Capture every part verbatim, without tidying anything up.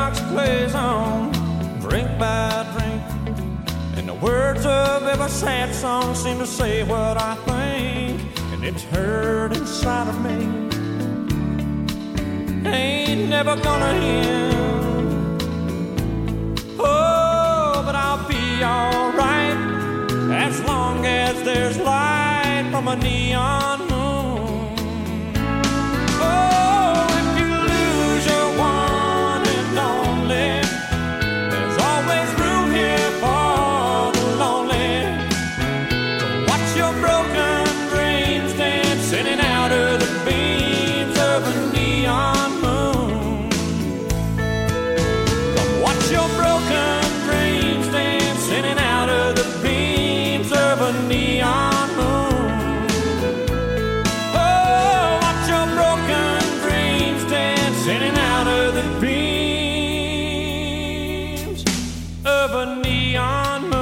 jukebox plays on, drink by drink, and the words of every sad song seem to say what I think, and it's heard inside of me. Ain't never gonna end. Oh, but I'll be alright as long as there's light from a neon moon. Oh, if you lose your one and only, there's always room here for the lonely. Don't watch your broken dreams dancing in and out of the beams of a neon moon. Don't watch your broken dreams dancing in and out of the beams of a neon moon. Oh, watch your broken dreams dancing in and out of the beams of a neon moon.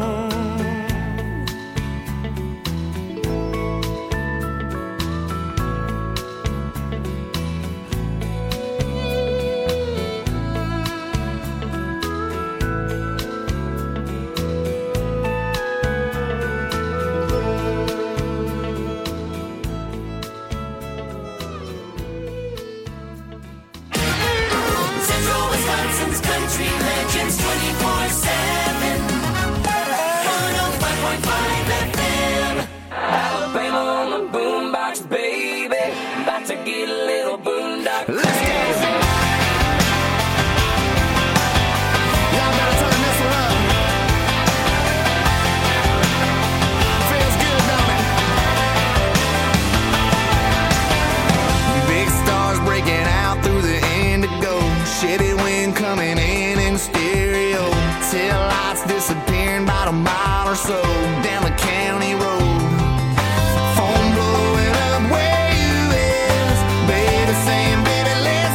Central Wisconsin's country legends twenty-four seven. one oh five point five F M. Alabama on the boombox, baby. About to get a little boondock. Let's go. Y'all better turn this one up. Feels good, don't it? Big stars breaking out through the indigo. Chevy wind coming in in stereo. Tail lights disappearing about a mile or so down the county road. Phone blowing up where you is. Baby saying, baby, let's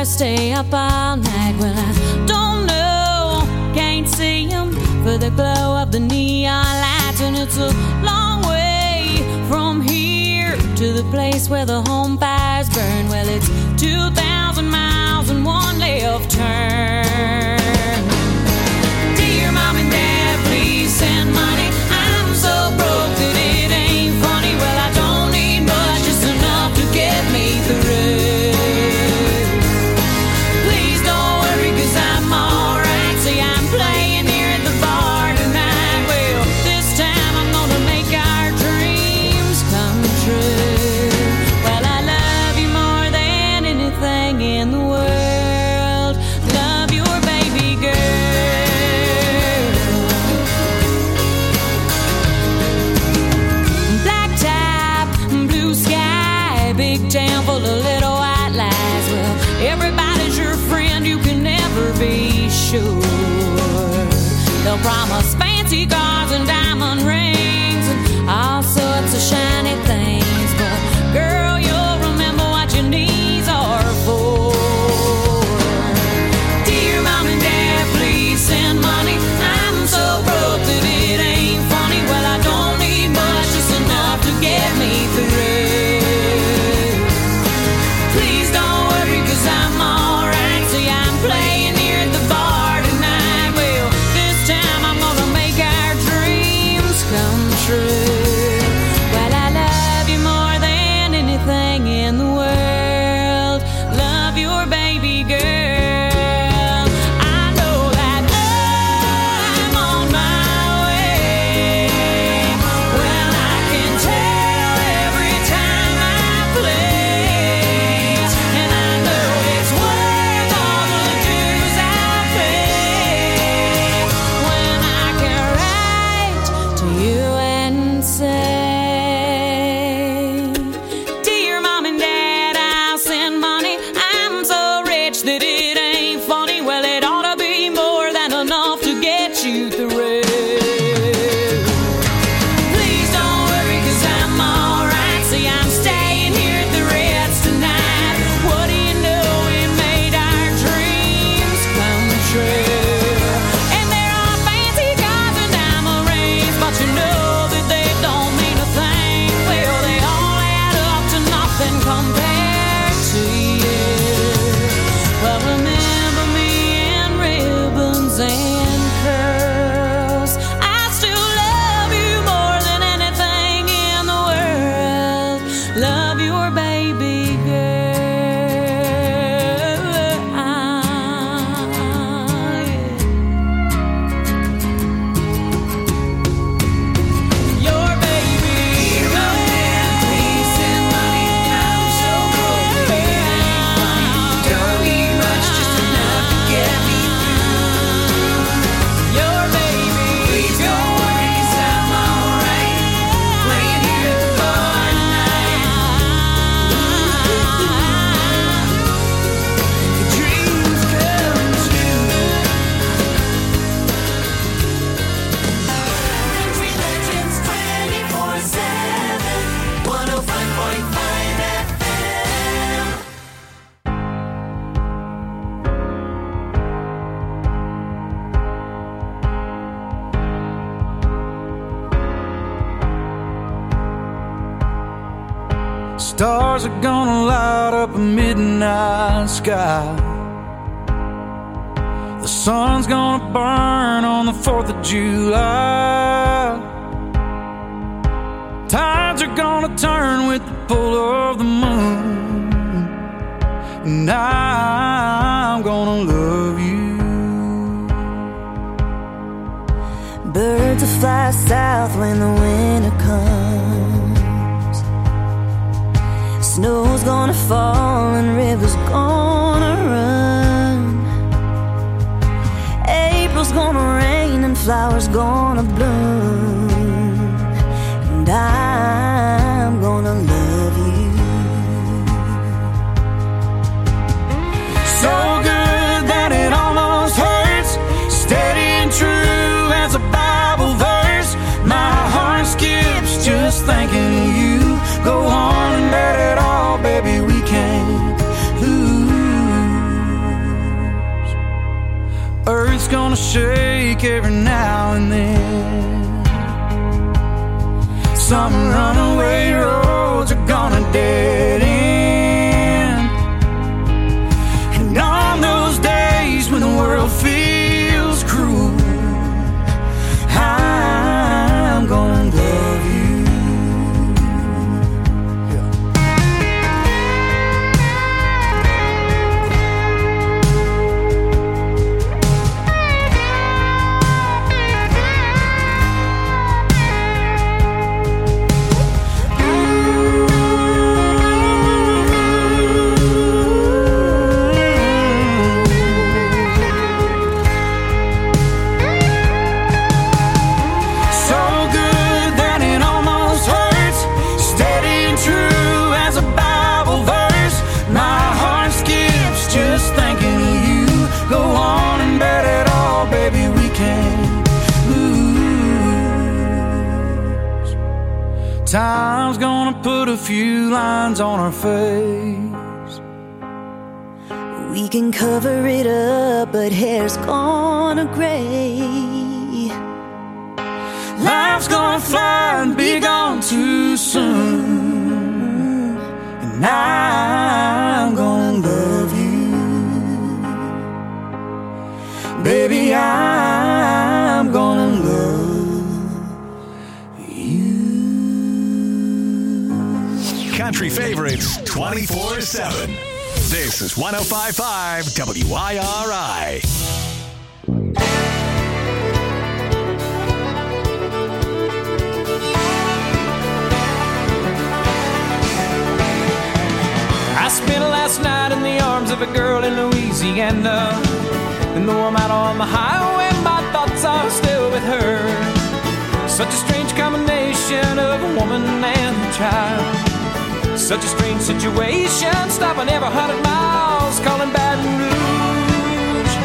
stars stay up all night. Well, I don't know, can't see them for the glow of the neon lights. And it's a long way from here to the place where the home fires burn. Well, it's two thousand miles and one left turn. Dear Mom and Dad, please send money. I'm so broke that it ain't funny. Well, I don't need much, just enough to get me through. Please don't worry, cause I'm alright. See, I'm playing here at the bar tonight. Well, this time I'm gonna make our dreams come true. Well, I love you more than anything in the world. Love your baby girl. Black top, blue sky, big town full of little white lies. Well, everybody's your friend, you can never be sure. They'll promise fancy cars and diamond rings and all sorts of shiny things, but girl, you'll remember what your knees are for. Dear Mom and Dad, please send money. I'm so broke that it ain't funny. Well, I don't need much, just enough to get me through. Please don't worry, cause I'm alright. See, I'm playing here at the bar tonight. Well, this time I'm gonna make our dreams come true. Well, I love you more than anything in the world. Love your baby girl. I know that I'm on my way. Well, I can tell every time I play, and I know it's worth all the dues I pay when I can write to you and say, Dear Mom and Dad, I'll send money. I'm so rich that it ain't funny. Well, it ought to be more than enough to get you through. Please don't worry, cause I'm alright. See, I'm staying here at the Ritz tonight. What do you know, we made our dreams come true. And there are fancy cars and diamond rings, but you know that they don't mean a thing. Well, they all add up to nothing compared to you. Well, remember me in ribbons and curls. I still love you more than anything in the world. Love your baby girl. Ah, yeah. Your baby girl. Please send money. I'm so broke that it ain't funny. Don't need much, just enough to get me through. Your baby. Please don't worry, cause I'm alright. Playing here at the bar tonight. Your dreams come true. Country Legends twenty-four seven, one oh five point five F M. Stars are gonna light up a midnight sky. The sun's gonna burn on the fourth of July. Tides are gonna turn with the pull of the moon. And I'm gonna love you. Birds will fly south when the winter comes. Snow's gonna fall and rivers gonna run. April's gonna rain and flowers gonna bloom. And I'm gonna love you. So good that it almost hurts. Steady and true as a Bible verse. My heart skips just thinking of you. Go on and let it all, baby, we can't lose. life's gonna shake every now and then. Some runaway roads are gonna dead end. And on those days when the world feels cruel, I'm gonna love you. Time's gonna put a few lines on our face. We can cover it up, but hair's gonna gray. Life's gonna fly and be gone too soon. And I'm gonna love you. Baby, I'm gonna love Country favorites twenty-four seven. This is one oh five point five W I R I. I spent last night in the arms of a girl in Louisiana, and though I'm out on the highway, my thoughts are still with her. Such a strange combination of a woman and a child. Such a strange situation, stopping every hundred miles, calling Baton Rouge.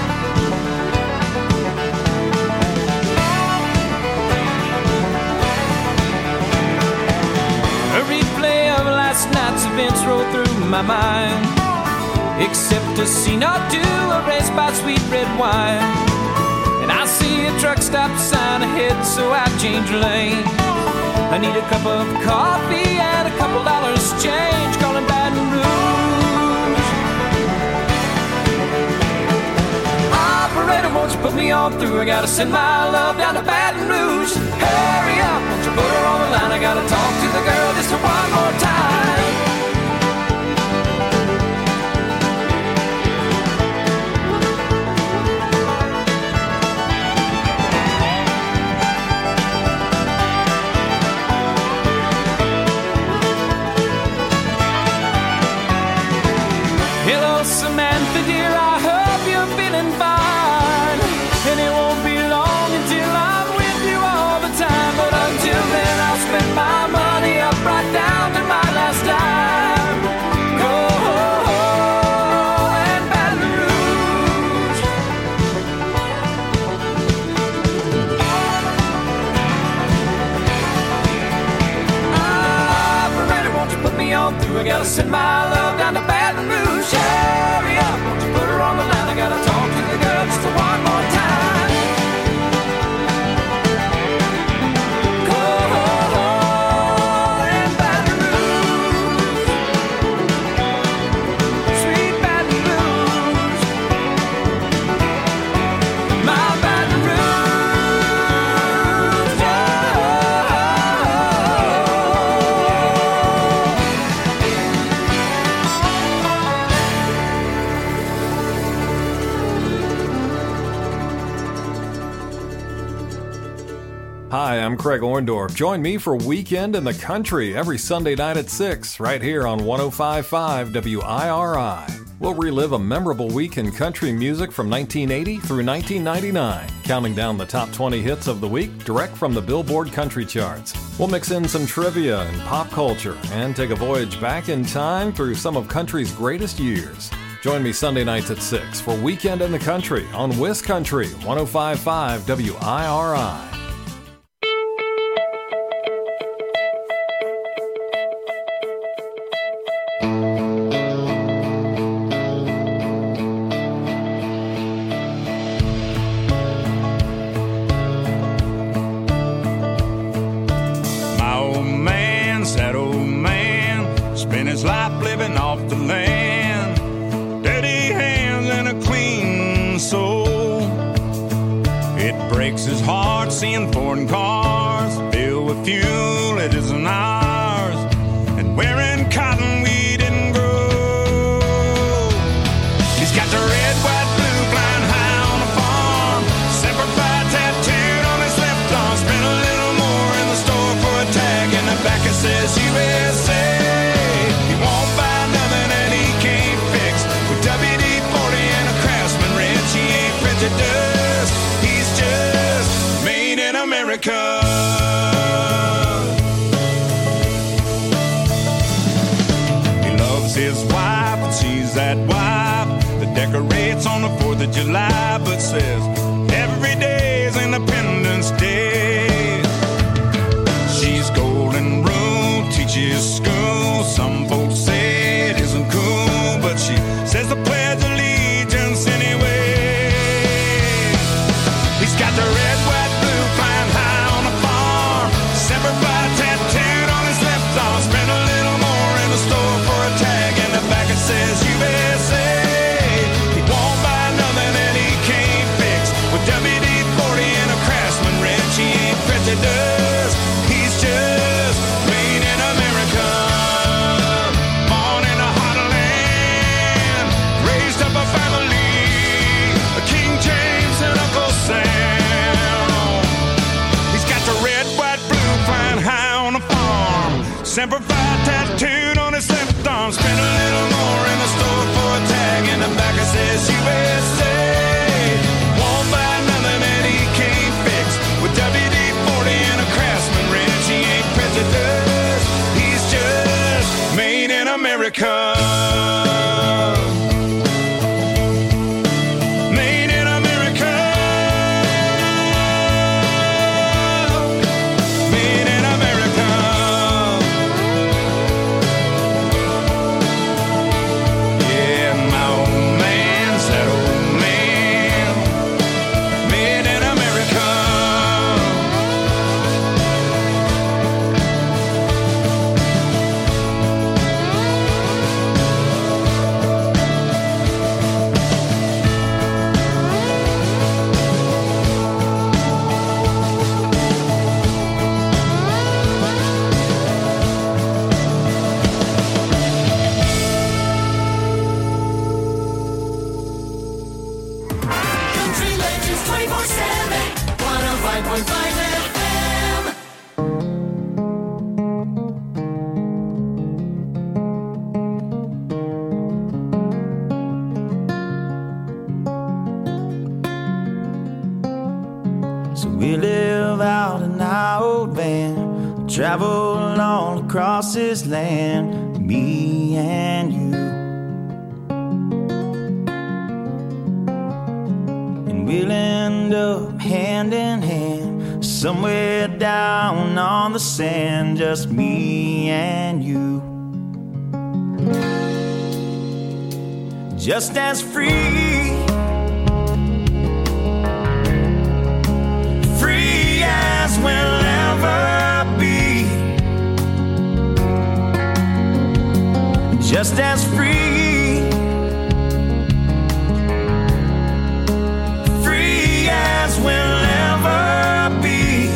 A replay of last night's events roll through my mind, except a scene or two erased by sweet red wine. And I see a truck stop sign ahead, so I change lane. I need a cup of coffee and a couple dollars change, calling Baton Rouge. Operator, won't you put me on through? I gotta send my love down to Baton Rouge. Hurry up, won't you put her on the line? I gotta talk to the girl just one more time. Hello, Samantha, dear, I hope you're feeling fine. And it won't be long until I'm with you all the time. But until then, I'll spend my money up right down to my last dime. Oh, and Baton Rouge. Operator, won't you put me on through? I gotta send my love down to Baton Rouge. Hurry up, won't you put her on the line? I gotta talk to the girl just one more time. Go and Baton Rouge, sweet Baton Rouge, my Baton Rouge, Hi, I'm Craig Orndorff. Join me for Weekend in the Country every Sunday night at six, right here on one oh five point five W I R I. We'll relive a memorable week in country music from nineteen eighty through nineteen ninety-nine, counting down the top twenty hits of the week direct from the Billboard Country Charts. We'll mix in some trivia and pop culture and take a voyage back in time through some of country's greatest years. Join me Sunday nights at six for Weekend in the Country on Wiz Country, one oh five point five W I R I. breaks his heart seeing foreign cars filled with fuel that isn't ours, and wearing cotton we didn't grow. He's got the red, white, blue flying high on the farm, Semper Fi tattooed on his left arm. Spent a little more in the store for a tag, and the back it says U S A. He won't buy nothing that he can't fix. With W D forty and a Craftsman wrench, he ain't prejudiced. He's just made in America. He loves his wife, and she's that wife that decorates on the fourth of July, but says every day is Independence Day. She's golden rule, teaches school. Some folks say it isn't cool, but she says the Pledge of Allegiance anyway. He's got the red, white, blue flying high on the farm, Semper Fi tattooed on his left arm. Spent a little more in the store for a tag, and the back it says U S A. He won't buy nothing that he can't fix. With W D forty and a Craftsman wrench, he ain't prejudiced. He's just made in America. Born in a hot land, raised up a family, a King James and Uncle Sam. He's got the red, white, blue flying high on the farm, Semper Fi tattooed on his left arm. Spent a little more in the store for a tag, and the back it says U S A. Won't buy nothing that he can't fix. With W D forty and a Craftsman wrench, he ain't prejudiced. He's just made in America. Made in America. Made in America. Yeah, my old man's that old man. Made in America. Country Legends twenty-four seven, one oh five point five F M. So we live out in our old van, travel all across this land, me and you. And we'll end up hand in hand, somewhere down on the sand, just me and you. Just as free, free as we'll ever be. Just as free, free as we'll ever be.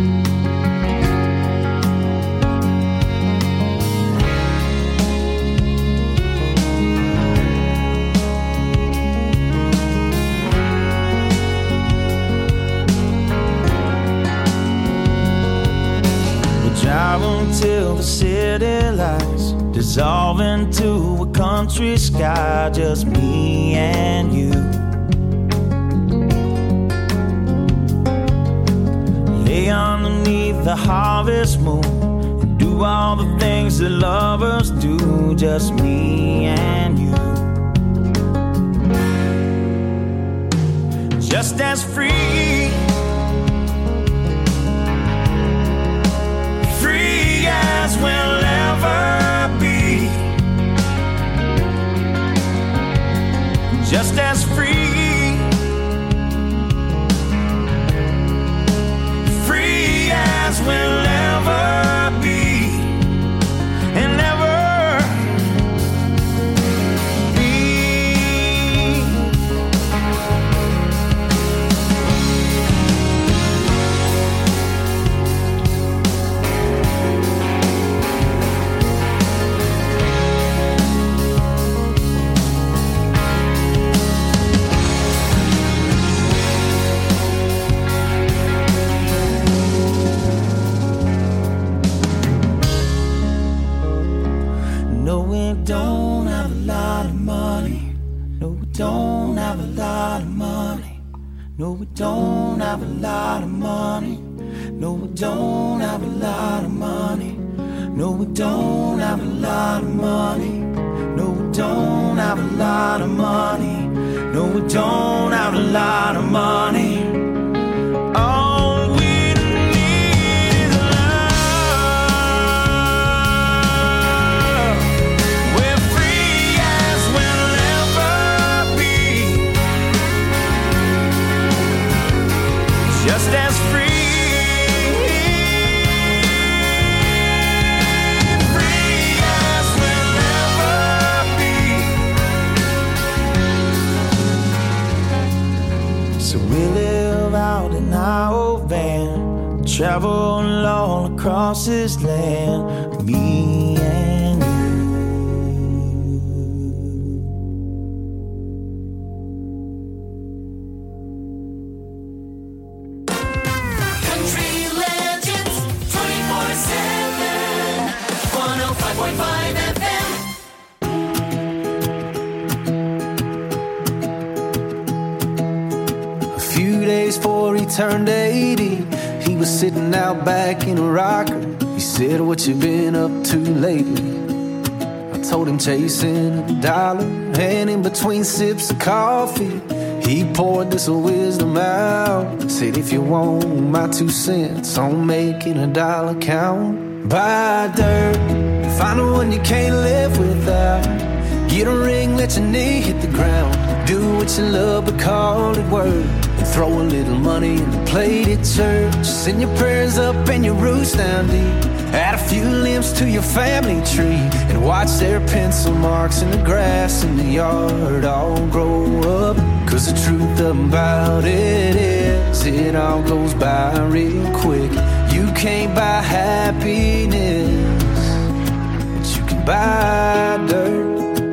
Drive until the city lights dissolve into a country sky, just me and you. Lay underneath the harvest moon and do all the things that lovers do, just me and you. Just as free, free as we'll ever be. Just as free, free as we'll ever be. And ever be. don't have a lot of money. No, we don't have a lot of money. No, we don't have a lot of money. No, we don't have a lot of money. No, we don't have a lot of money. No, we don't have a lot of money. All we need is love. We're free as we'll ever be. Just as free. We live out in our old van, travel all across this land, me and you. Country Legends twenty-four seven, one oh five point five F M. Days before he turned eighty, he was sitting out back in a rocker. He said, "What you been up to lately?" I told him chasing a dollar, and in between sips of coffee, he poured this wisdom out. Said, "If you want my two cents on making a dollar count, buy dirt, find the one you can't live without. Get a ring, let your knee hit the ground. Do what you love, but call it work. And throw a little money in the plate at church. Send your prayers up and your roots down deep. Add a few limbs to your family tree. And watch their pencil marks in the grass in the yard all grow up. Cause the truth about it is, it all goes by real quick. You can't buy happiness, but you can buy dirt.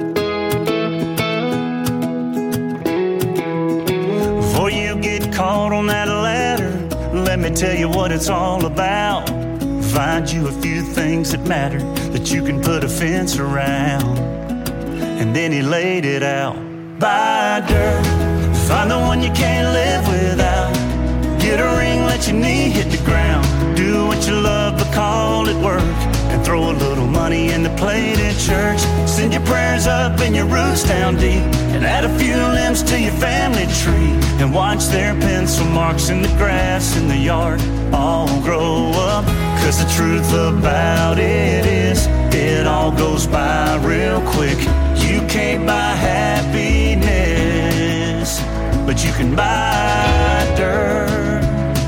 Before you get caught on that ladder, let me tell you what it's all about. Find you a few things that matter, that you can put a fence around. And then he laid it out. Buy dirt, find the one you can't live without. Get a ring, let your knee hit the ground. Do what you love, but call it work. And throw a little money in the plate at church. Send your prayers up and your roots down deep. And add a few limbs to your family tree. And watch their pencil marks in the grass in the yard all grow up. Cause the truth about it is, it all goes by real quick. You can't buy happiness, but you can buy dirt.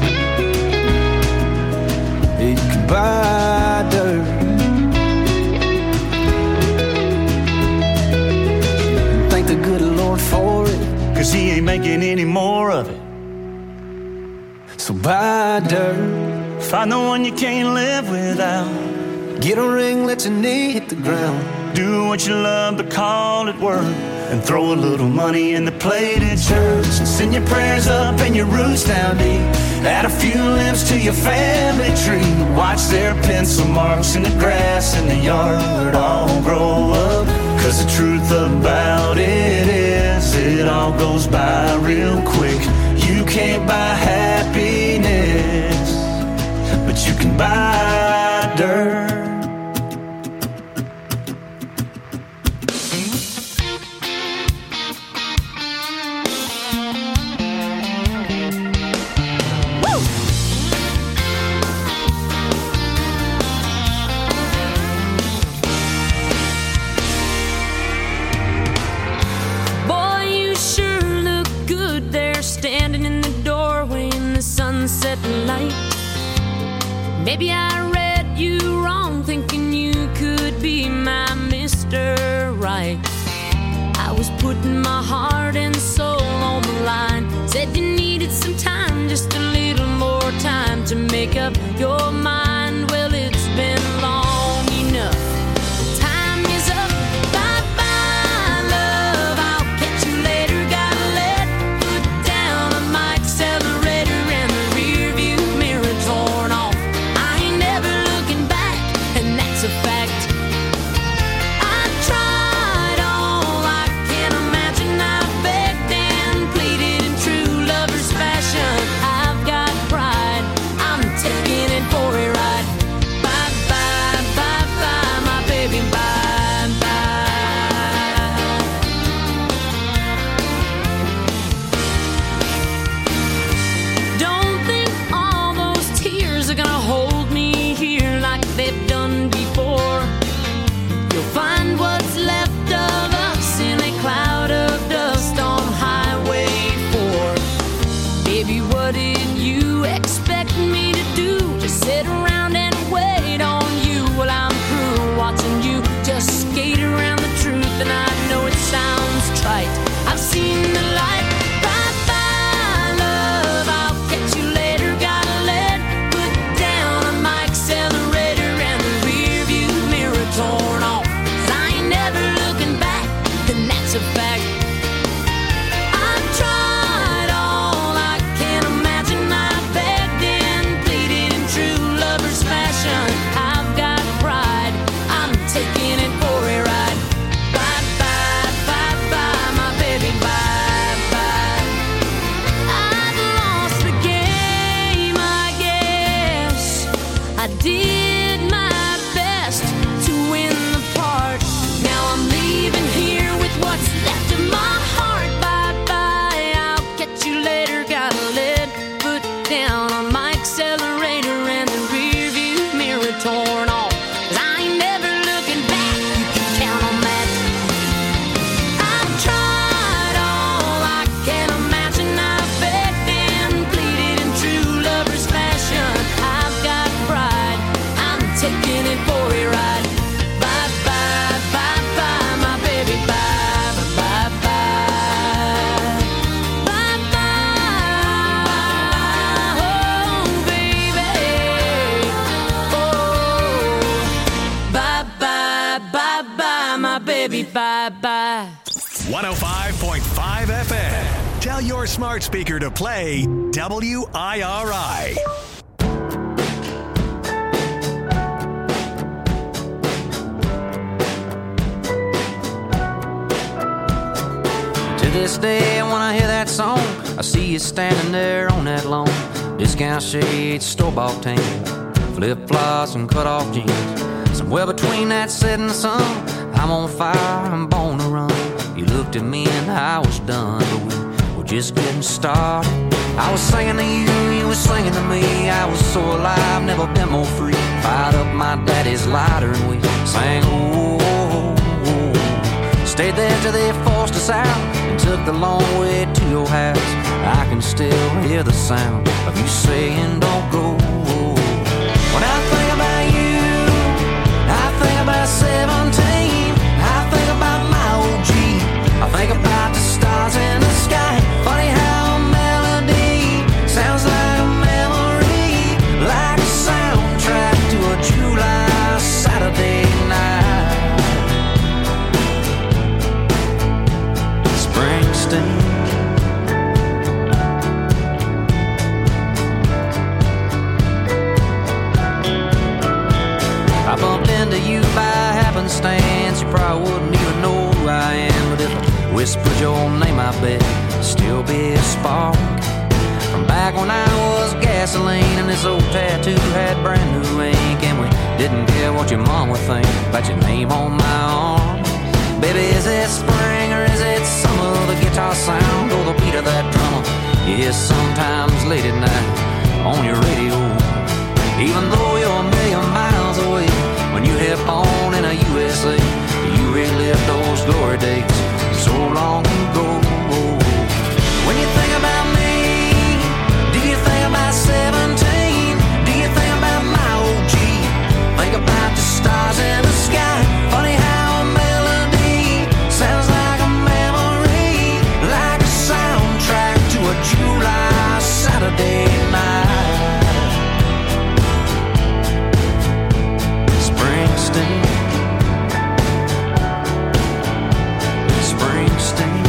You can buy dirt. Thank the good Lord for it, cause he ain't making any more of it. So buy dirt. Find the one you can't live without. Get a ring, let your knee hit the ground. Do what you love, but call it work. And throw a little money in the plate at church. And send your prayers up and your roots down deep. Add a few limbs to your family tree. Watch their pencil marks in the grass in the yard all grow up. Cause the truth about it is, it all goes by real quick. You can't buy happiness, but you can buy dirt. Sunset light. Maybe I read you wrong, thinking you could be my Mister Right. I was putting my heart and soul on the line. Said you needed some time, just a little more time to make up your mind. Well, it's been long enough. Time is up. Bye-bye, love. I'll catch you later. Gotta let foot down on my accelerator. A fact. I tried all I can imagine. I begged bye-bye. one oh five point five F M. Tell your smart speaker to play W I R I. To this day, when I hear that song, I see you standing there on that lawn. Discount shades, store-bought tan, flip-flops and cut-off jeans. Somewhere between that set and the sun, I'm on fire, I'm born to run. You looked at me and I was done, but we were just getting started. I was singing to you, you were singing to me. I was so alive, never been more free. Fired up my daddy's lighter and we sang, oh, oh, oh. Stayed there till they forced us out and took the long way to your house. I can still hear the sound of you saying don't go. When I think about you, I think about seventeen. I think about my O G. I think about the stars in the sky. Funny how a melody sounds like a memory, like a soundtrack to a July Saturday night. Springsteen. I bumped into you by happenstance. You probably wouldn't even know who I am, but if I whispered your name, I bet it'd still be a spark from back when I was gasoline and this old tattoo had brand new ink, and we didn't care what your mom would think about your name on my arm. Baby, is it spring or is it summer? The guitar sound or the beat of that drummer? Yes, sometimes late at night on your radio. Even though you're a million miles away, when you hit on in a U S A, you relive those glory days so long ago. When you think about me, do you think about seventeen? Do you think about my O G? Think about the stars in the sky. Funny how a melody sounds like a memory, like a soundtrack to a July Saturday night. Springsteen, Springsteen.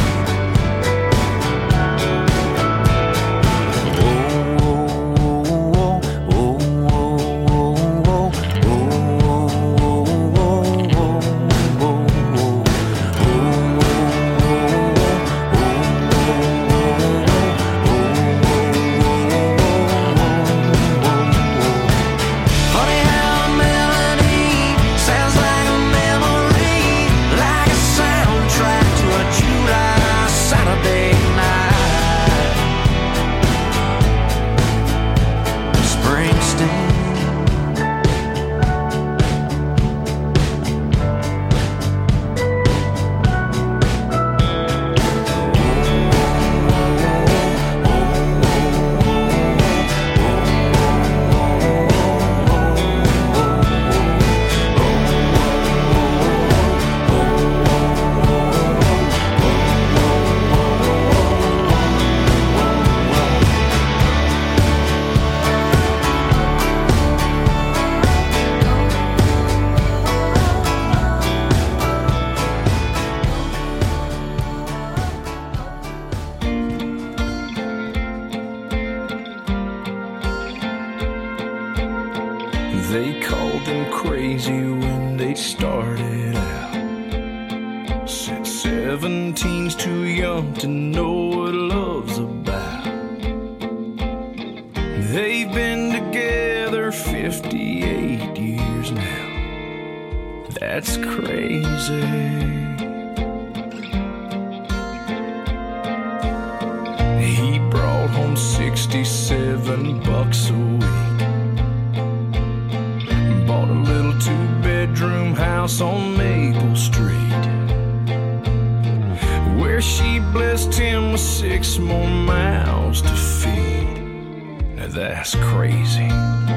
They called them crazy when they started out. Said seventeen's too young to know what love's about. They've been together fifty-eight years now. That's crazy. He brought home sixty-seven bucks a week. Bought a little two-bedroom house on Maple Street, where she blessed him with six more mouths to feed. Now that's crazy.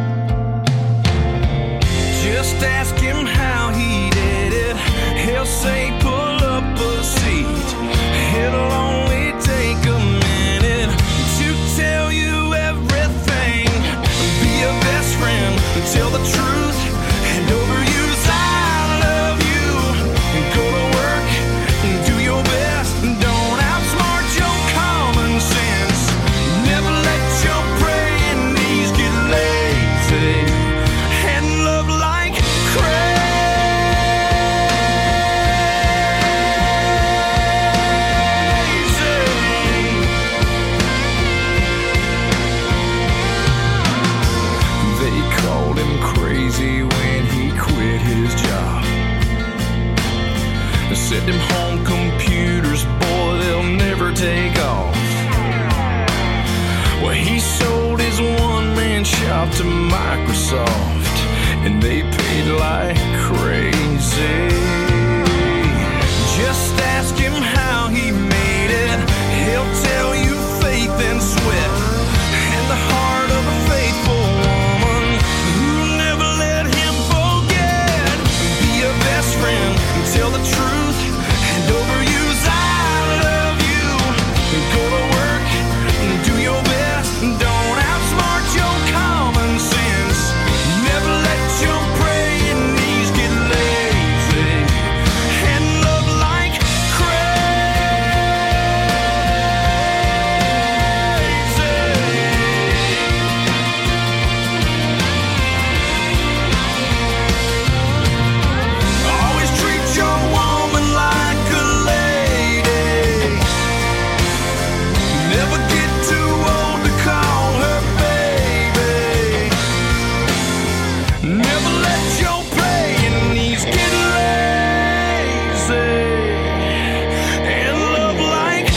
Just ask him how he did it. He'll say pull up a seat. It'll only take a minute to tell you everything. Be a best friend, tell the truth, and overuse I love you. And go to work to Microsoft, and they paid like crazy. Just ask him how he made it. He'll tell you faith and sweat and the heart of a faithful woman who never let him forget. Be a best friend, tell the truth, and overuse I love you. Go to work, do your best, don't outsmart your common sense. Never let your praying knees get lazy, and love like always treat your woman like a lady. Never get too old to call her baby. Never let your playing knees get lazy, and love like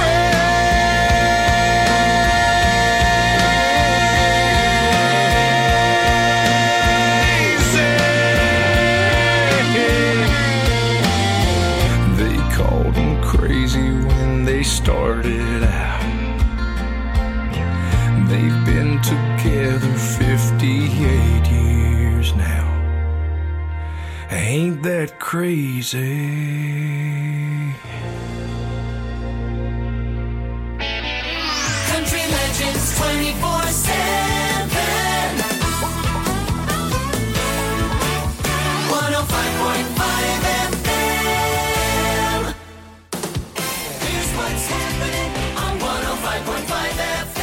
crazy. They called him crazy when they started out. They've been together fifty-eight years now. Ain't that crazy? Country Legends twenty-four seven. one oh five point five F M. Here's what's happening on one oh five point five F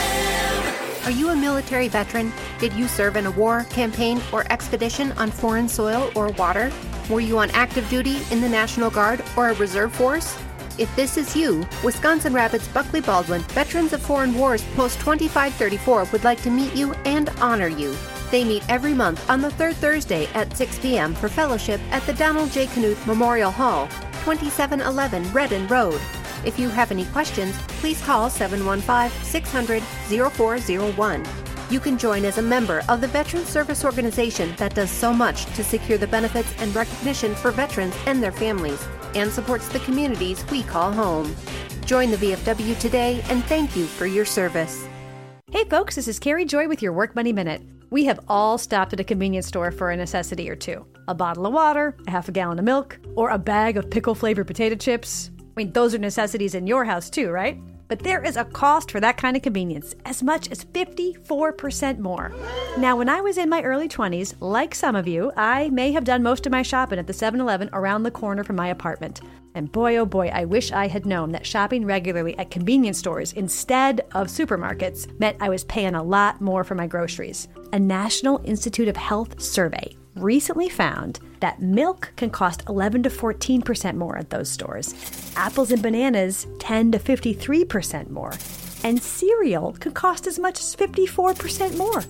M. Are you a military veteran? Did you serve in a war, campaign, or expedition on foreign soil or water? Were you on active duty in the National Guard or a reserve force? If this is you, Wisconsin Rapids Buckley Baldwin Veterans of Foreign Wars Post twenty-five thirty-four would like to meet you and honor you. They meet every month on the third Thursday at six p.m. for fellowship at the Donald J. Knuth Memorial Hall, twenty-seven eleven Redden Road. If you have any questions, please call seven one five, six hundred, oh four oh one. You can join as a member of the Veterans Service Organization that does so much to secure the benefits and recognition for veterans and their families, and supports the communities we call home. Join the V F W today, and thank you for your service. Hey folks, this is Carrie Joy with your Work Money Minute. We have all stopped at a convenience store for a necessity or two. A bottle of water, a half a gallon of milk, or a bag of pickle-flavored potato chips. I mean, those are necessities in your house too, right? But there is a cost for that kind of convenience, as much as fifty-four percent more. Now, when I was in my early twenties, like some of you, I may have done most of my shopping at the seven eleven around the corner from my apartment. And boy, oh boy, I wish I had known that shopping regularly at convenience stores instead of supermarkets meant I was paying a lot more for my groceries. A National Institute of Health survey recently found that milk can cost eleven to fourteen percent more at those stores. Apples and bananas ten to fifty-three percent more. And cereal can cost as much as fifty-four percent more.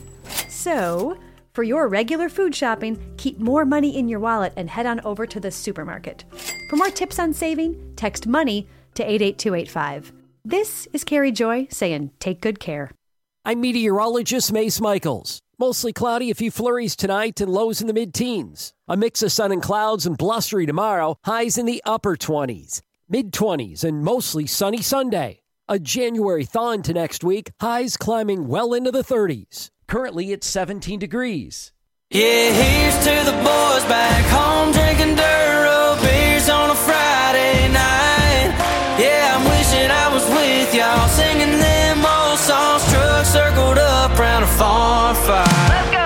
So, for your regular food shopping, keep more money in your wallet and head on over to the supermarket. For more tips on saving, text MONEY to eight eight two eight five. This is Carrie Joy saying take good care. I'm meteorologist Mace Michaels. Mostly cloudy, a few flurries tonight and lows in the mid-teens. A mix of sun and clouds and blustery tomorrow, highs in the upper twenties. Mid-twenties and mostly sunny Sunday. A January thaw into next week, highs climbing well into the thirties. Currently it's seventeen degrees. Yeah, here's to the boys back home drinking Duro beers on a Friday night. Yeah, I'm wishing I was with y'all singing them old songs, trucks circled up round a farm fire. Let's go!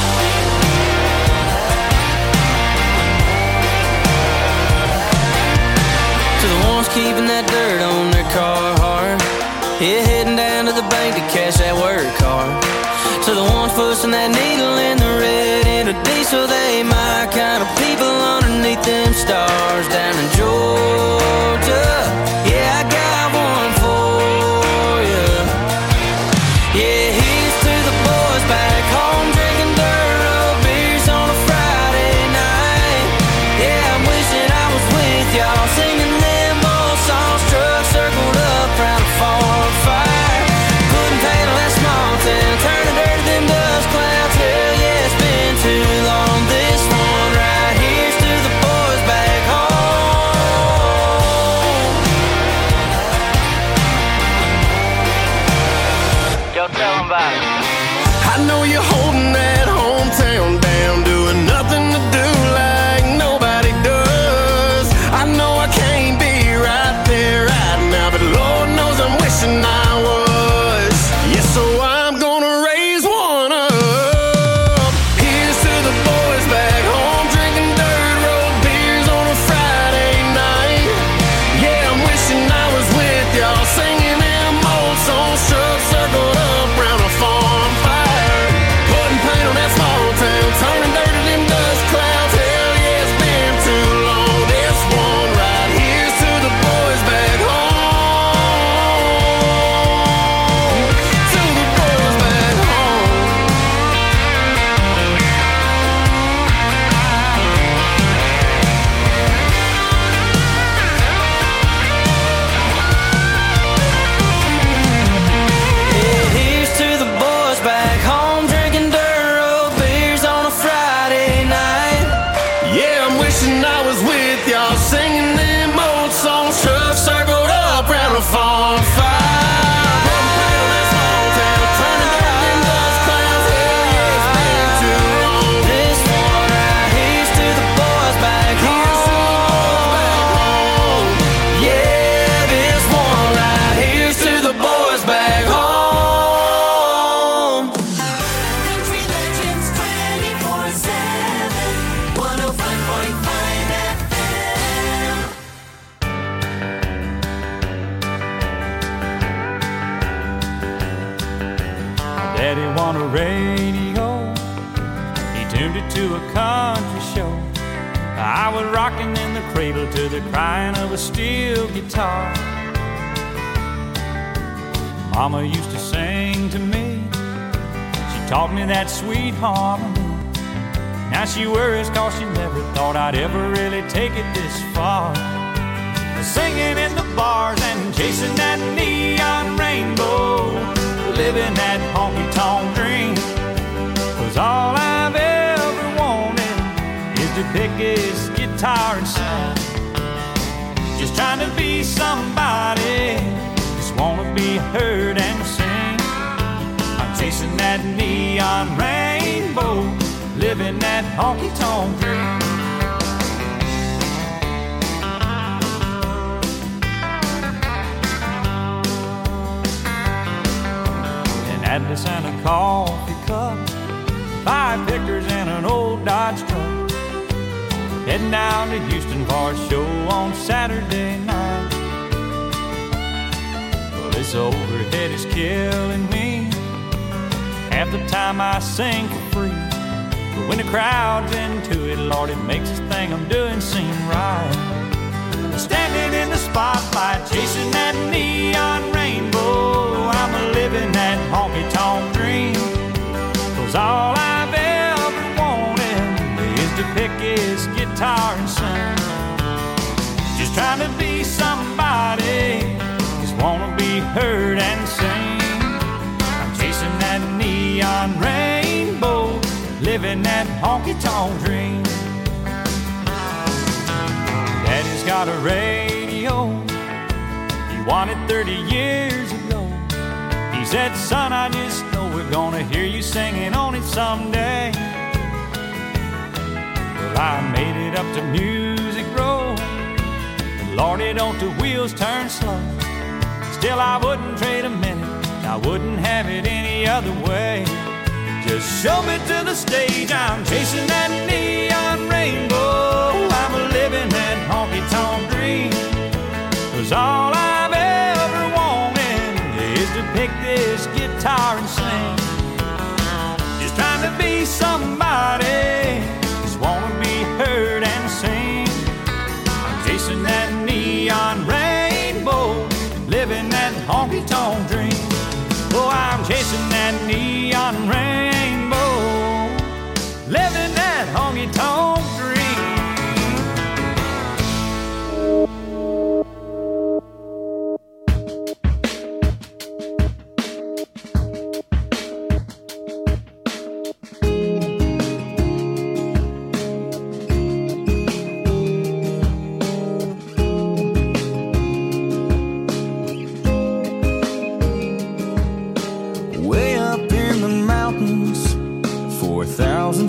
To the ones keeping that dirt on their car hard. Yeah, heading down to the bank to cash that work card. To the ones pushing that needle in the red in a diesel, they my kind of people underneath them stars down in Georgia. Yeah, I got one for you. Yeah, here's to the boys back home drinking Duro beers on a Friday night. Yeah, I'm wishing I was with y'all singing them old songs, trucks circled up round a farm fire. Couldn't pay the last small town, turning dirty them dust clouds, tell them about it. I know you're holding that hometown down, doing nothing to do like nobody does. I know I can't be right there right now, but Lord knows I'm wishing I was. Yeah, so I'm gonna raise one up. Here's to the boys back home drinking dirt road beers on a Friday night. Yeah, I'm wishing I was with y'all singing them old songs, truck circled up round a farm fire, putting paint on that small town, turning dirt to them dust clouds. Hell yeah, it's been too long. This one right here's to the boys back home. To the boys back home. Yeah, here's to the boys back home drinking dirt road beers on a Friday night. Yeah, I'm wishing I was with y'all singing them old songs, truck circled up round a farm fire, putting paint on that small town, turning dirt to them dust clouds. Hell yeah, it's been too long. This one right here's to the boys back Here's to the boys back home. Yeah, this one right here's to the boys back home. Country Legends twenty-four seven, one oh five point five F M. Daddy won a radio. He tuned it to a country show. I was rocking in the cradle to the crying of a steel guitar. Mama used to sing to me. She taught me that sweet harmony. Now she worries cause she never thought I'd ever really take it this far. Singing in the bars and chasing that neon rainbow, living that honky-tonk dream. Was all I've ever wanted is to pick his guitar and sing. Just trying to be somebody, just wanna be heard and sing. I'm chasing that neon rainbow, living that honky-tonk dream. Atlas and a coffee cup, five pickers and an old Dodge truck, heading down to Houston for a show on Saturday night. Well, this overhead is killing me. Half the time I sing for free, but when the crowd's into it, Lord, it makes this thing I'm doing seem right. Standing in the spotlight, chasing that neon rainbow, I'm a living that honky-tonk dream. Cause all I've ever wanted is to pick his guitar and sing. Just trying to be somebody, just wanna be heard and sing. I'm chasing that neon rainbow, living that honky-tonk dream. Daddy's got a radio he wanted thirty years ago. He said, son, I just know we're gonna hear you singing on it someday. Well, I made it up to Music Row, but Lordy, don't the wheels turn slow. Still, I wouldn't trade a minute, I wouldn't have it any other way. Just show me to the stage, I'm chasing that neon rainbow, I'm a living that honky-tonk dream. Cause all I've ever wanted is to pick this guitar and sing. Just trying to be somebody, just wanna be heard and sing. I'm chasing that neon rainbow, living that honky-tonk dream. Oh, I'm chasing that neon rainbow, living that honky-tonk dream. Way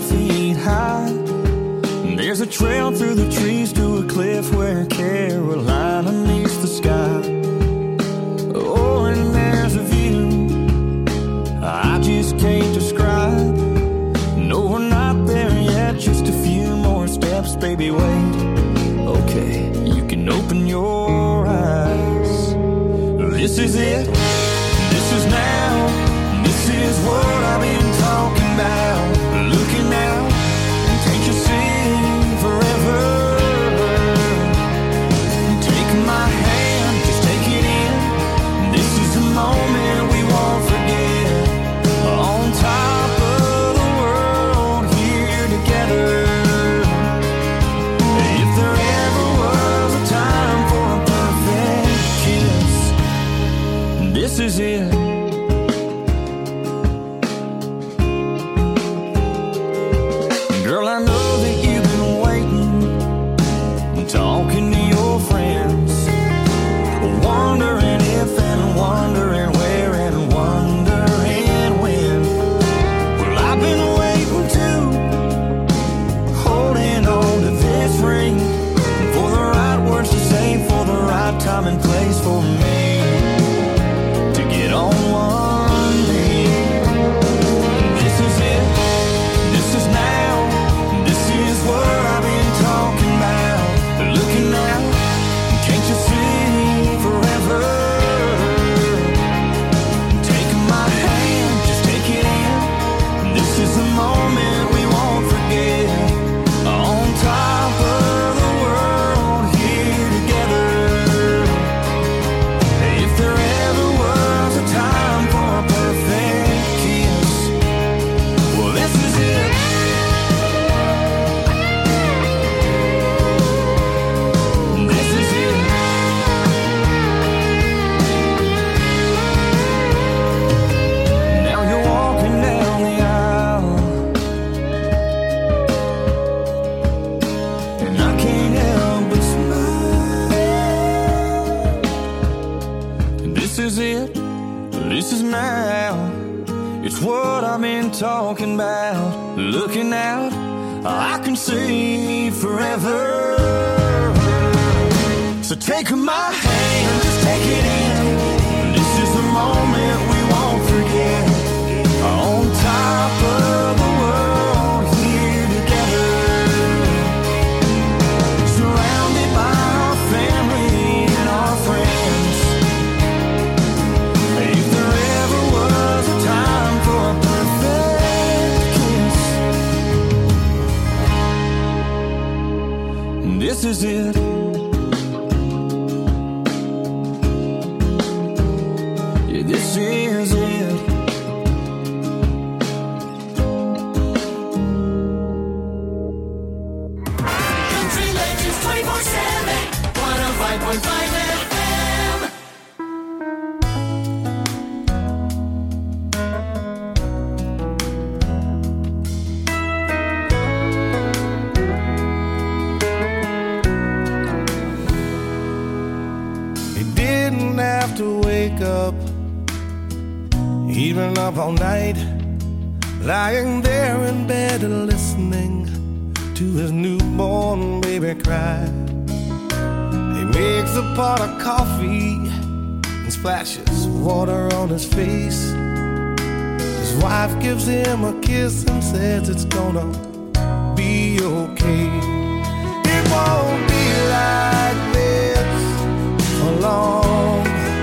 feet high. There's a trail through the trees to a cliff where Carolina meets the sky. Oh, and there's a view I just can't describe. No, we're not there yet, just a few more steps, baby, wait. Okay, you can open your eyes. This is it, this is now, this is what I've been talking about. Looking out, can't you see forever? Take my hand, just take it in. This is the moment we won't forget. On top of the world, here together. If there ever was a time for a perfect kiss, this is it. Girl, I know that you've been waiting, talking to your friends, wondering if and wondering where and wondering when. Well, I've been waiting too, holding on to this ring, for the right words to say, for the right time and place for me to get on one knee. This is it, this is now, this is what I've been talking about. Looking out, can't you see forever? Take my hand, just take it in. This is the moment we won't forget. On top of the world, here together. If there ever was a time for a perfect kiss, well, this is it. This is it. Now you're walking down the aisle, and I can't help but smile. This is it, this is now. It's what I've been talking about. Looking out, I can see forever. So take my hand, just take it in. This is the moment we won't forget. On top of the world, here together. Surrounded by our family and our friends. If there ever was a time for a perfect kiss, this is it. Yeah, this is it. Country Legends twenty-four seven, one oh five point five F M. He didn't have to wake up, even up all night, lying there in bed and listening to his newborn baby cry. He makes a pot of coffee and splashes water on his face. His wife gives him a kiss and says it's gonna be okay. It won't be like this for long.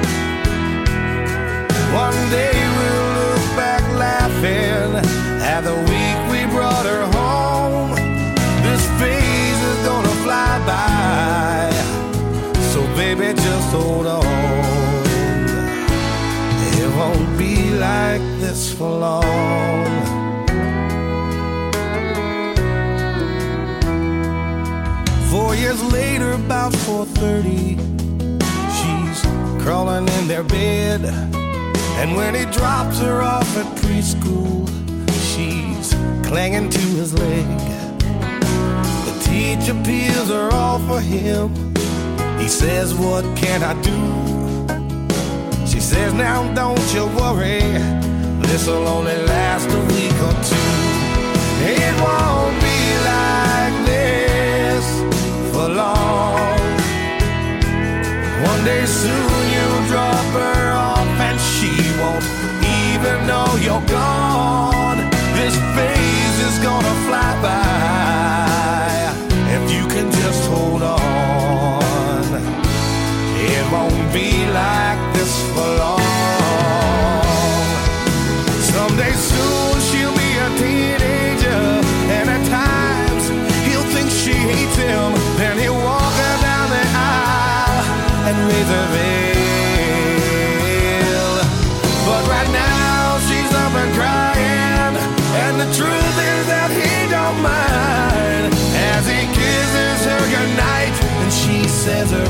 One day we'll look back laughing at the week we brought her home. This phase is gonna fly by, so baby just hold on. It won't be like this for long. Four years later, about four thirty, she's crawling in their bed. And when he drops her off at preschool, she's clinging to his leg. The teacher peels her off for him. He says, what can I do? She says, now don't you worry, this'll only last a week or two. It It won't be like this for long. One day soon you'll drop her off and she won't even know you're gone. This phase is gonna fly by if you can just hold on. It won't be like this for long. Someday soon she'll be a teenager, and at times he'll think she hates him. Then he'll walk her down the aisle and raise her veil. But right now she's up and crying, and the truth is that he don't mind as he kisses her goodnight and she says her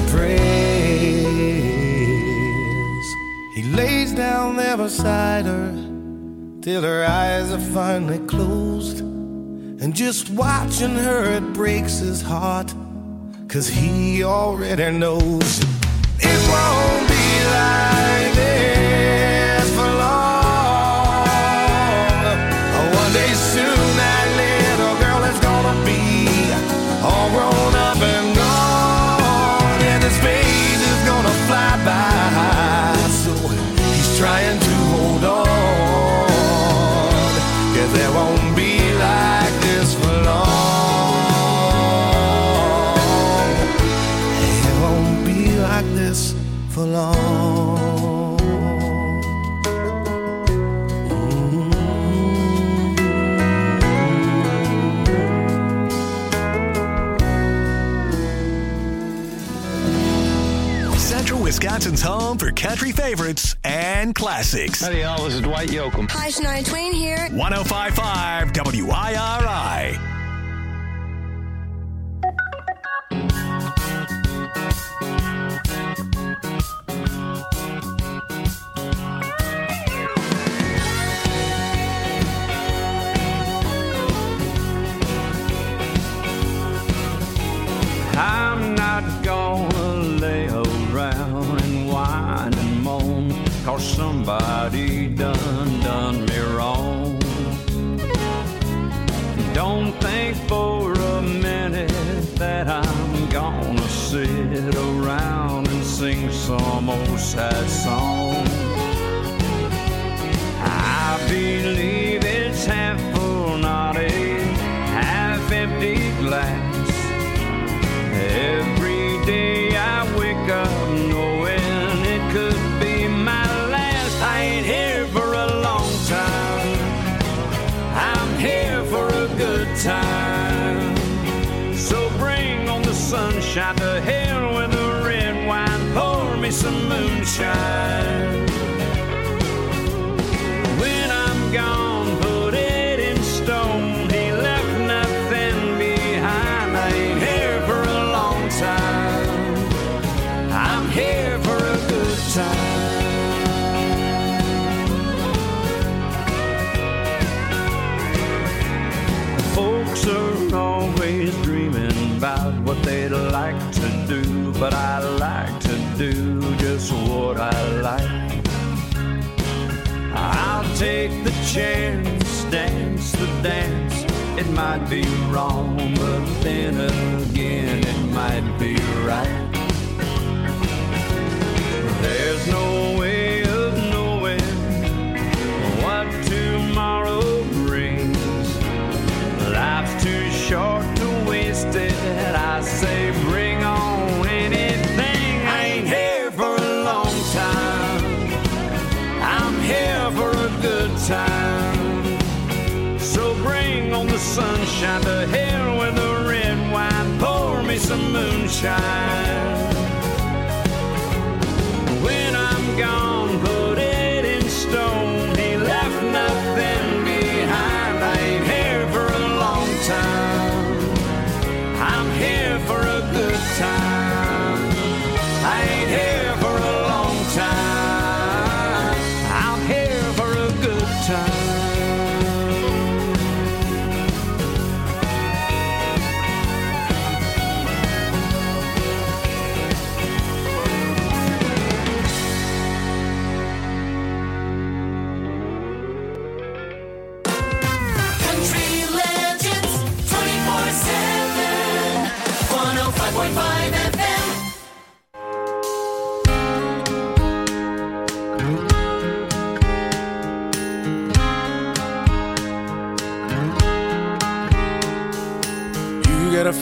prayers. He lays down there beside her till her eyes are finally closed, and just watching her it breaks his heart, 'cause he already knows it won't be like this for long. One day soon that little girl is gonna be all grown up and gone, and his face is gonna fly by. So he's trying to hold on, 'cause there won't be like this for long. It won't be like this for long. Central Wisconsin's home for country favorites and classics. Howdy, y'all. This is Dwight Yoakam. Hi, Shania Twain here. one oh five point five W I R I. I'm not gonna lay around and whine and moan, 'cause somebody done done me wrong. Don't think for a minute that I'm gonna sit around and sing some old sad song. I believe it's half full, not a half empty glass. Every day I wake up knowing it could be my last. I ain't here for a long time, I'm here for a good time. So bring on the sunshine, to hell with the red wine, pour me some moonshine. When I'm gone, put it in stone, he left nothing behind. I ain't here for a long time, I'm here for a good time. Folks are always dreaming about what they'd like to do, but I like to do just what I like. I'll take the chance, dance the dance. It might be wrong, but then again it might be right. There's no way of knowing what tomorrow brings. Life's too short to waste it. I say bring on anything. I ain't here for a long time, I'm here for a good time. So bring on the sunshine, to hell with the red wine, pour me some moonshine. When I'm gone, put it in stone, he left nothing behind. I ain't here for a long time, I'm here for a good time. I ain't here for a long time, I'm here for a good time.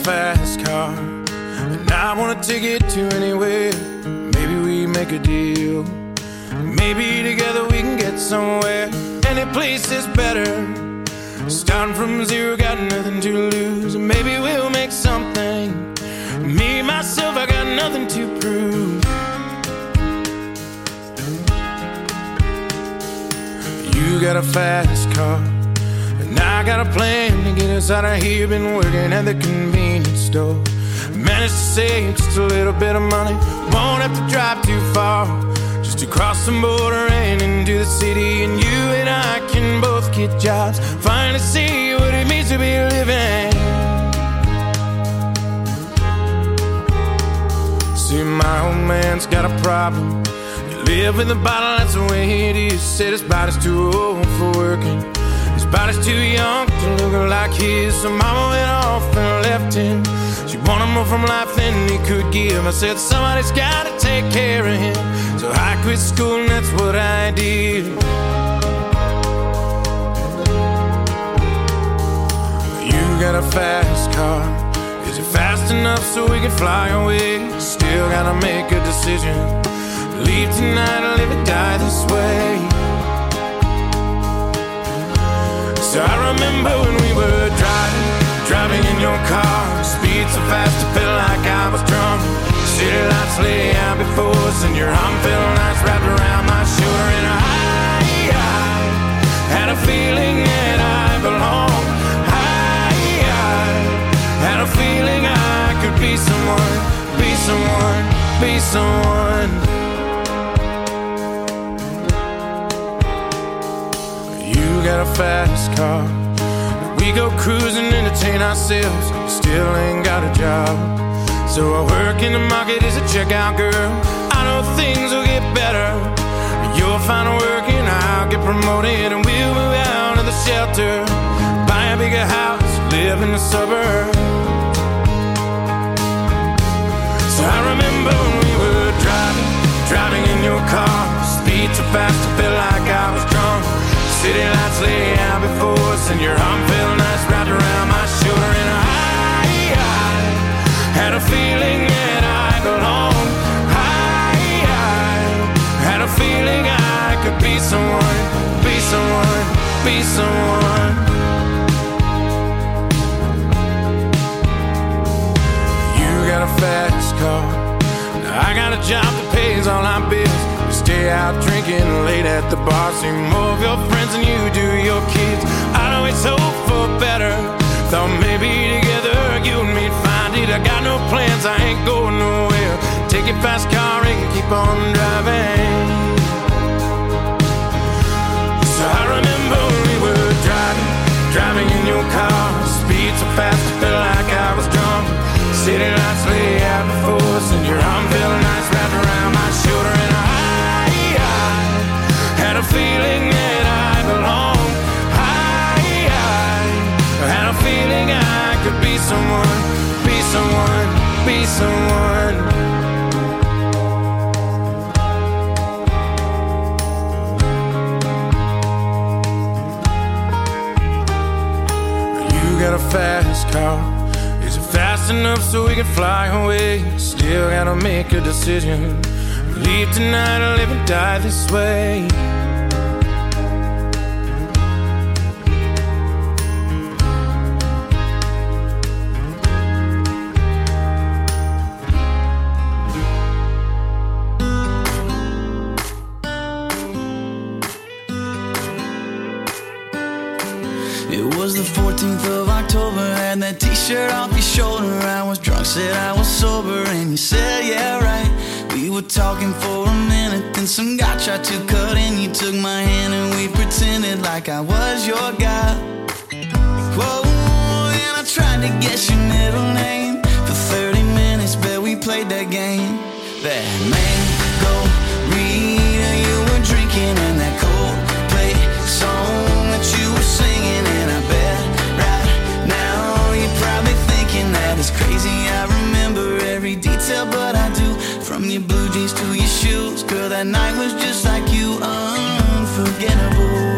fast car, and I wanna take it to anywhere. Maybe we make a deal. Maybe together we can get somewhere. Any place is better. Starting from zero, got nothing to lose. Maybe we'll make something. Me, myself, I got nothing to prove. You got a fast car, and I got a plan to get us out of here. Been working at the convenience store. Managed to save just a little bit of money. Won't have to drive too far, just to cross the border and into the city. And you and I can both get jobs, finally see what it means to be living. See, my old man's got a problem. You live in the bottle, that's the way it is. Said his body's too old for working. His body's too young to look like his. So mama went off and left him. She wanted more from life than he could give. I said somebody's gotta take care of him. So I quit school and that's what I did. You got a fast car. Is it fast enough so we can fly away? Still gotta make a decision. Leave tonight or live or die this way. So I remember when we were driving, driving in your car. Speed so fast I felt like I was drunk. City lights lay out before us, and your arm felt nice wrapped around my shoulder. And I, I had a feeling that I belonged. I, I had a feeling I could be someone, be someone, be someone. You got a fast car. We go cruising, entertain ourselves. Still ain't got a job. So I work in the market as a checkout girl. I know things will get better. You'll find work and I'll get promoted, and we'll move out of the shelter, buy a bigger house, live in the suburbs. So I remember when we were driving, driving in your car. Speed so fast I felt like I was drunk. City lights lay out before us, and your arm felt nice wrapped around my shoulder. And I, I had a feeling that I belonged. I, I had a feeling I could be someone, be someone, be someone. You got a fast car. I got a job that pays all our bills. We stay out drinking late at the bar. See more of your friends than you do your kids. I'd always hope for better. Thought maybe together you and me'd find it. I got no plans, I ain't going nowhere. Take your fast car and keep on driving. So I remember when we were driving, driving in your car. Speed so fast I felt like I was drunk. City lights lay out before us, and your arm felt nice wrapped around my shoulder. And I, I had a feeling that I belonged. I, I had a feeling I could be someone, be someone, be someone. You got a fast car. Is it fast enough so we can fly away? Still gotta make a decision. Leave tonight or live and die this way. It was the fourteenth of October, had that t-shirt off your shoulder. I was drunk, said I was sober, and you said, yeah, right. We were talking for a minute, then some guy tried to cut in. You took my hand and we pretended like I was your guy. Whoa, and I tried to guess your middle name. For thirty minutes, bet we played that game. That mango Rita you were drinking, and that Coldplay song that you were singing. And I bet right now you're probably thinking that it's crazy I remember every detail, but I do. From your blue jeans to your shoes, girl, that night was just like you, unforgettable.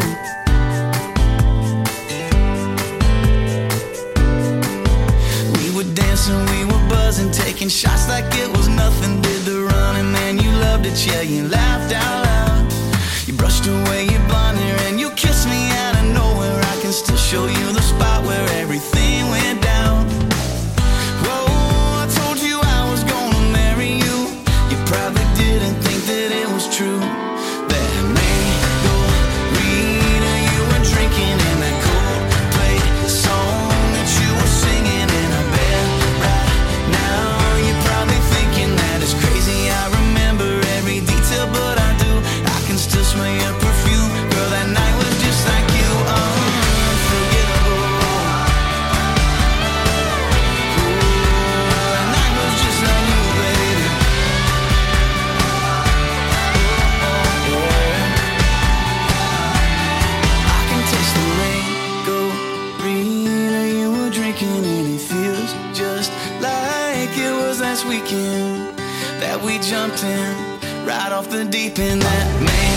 pretend. Right off the deep end, that man